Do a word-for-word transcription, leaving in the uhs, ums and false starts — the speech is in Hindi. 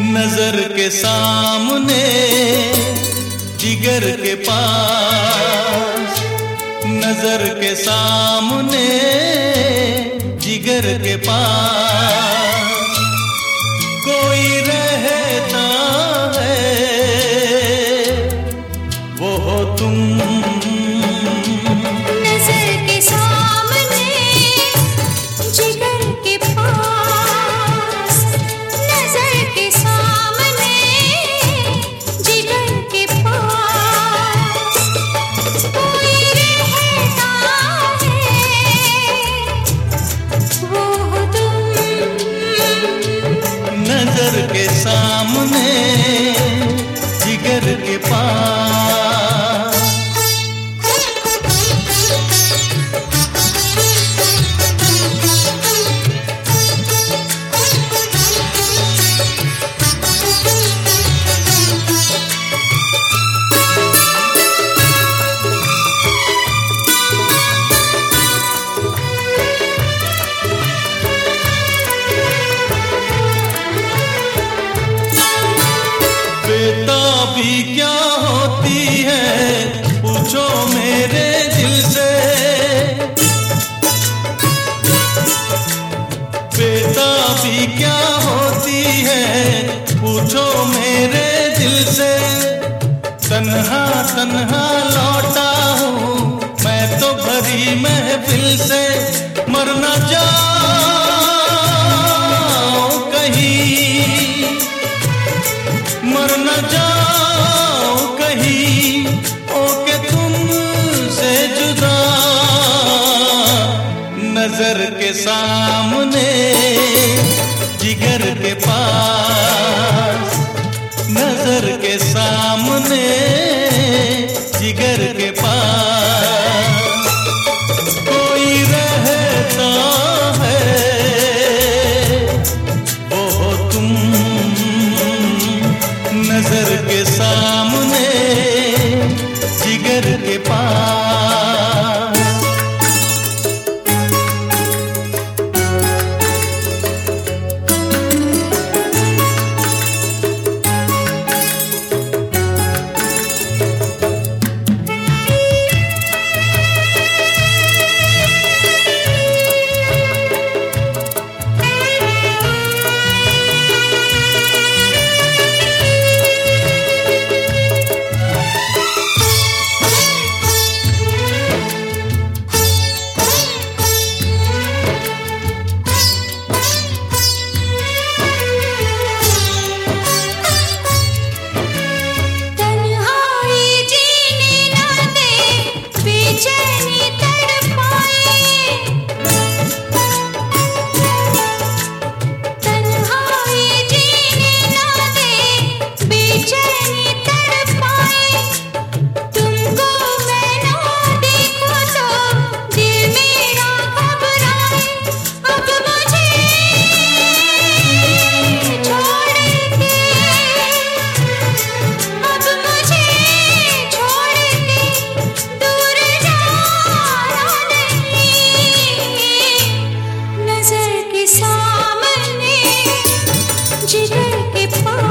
नजर के सामने जिगर के पास, नजर के सामने जिगर के पास कोई रहता है, वो हो तुम। नजर के सामने जिगर के पास। बेताबी क्या होती है पूछो मेरे दिल से, बेताबी क्या होती है पूछो मेरे दिल से। तन्हा तन्हा लौटा हूँ मैं तो भरी महफिल से, मर न जाओ कहीं, मर न जाओ कहीं ओके तुमसे जुदा। नजर के सामने जिगर के पास, नजर के सामने जिगर के पास कोई रहता है, वो हो तुम। नजर के सामने जिगर के पास। जिगर के पास।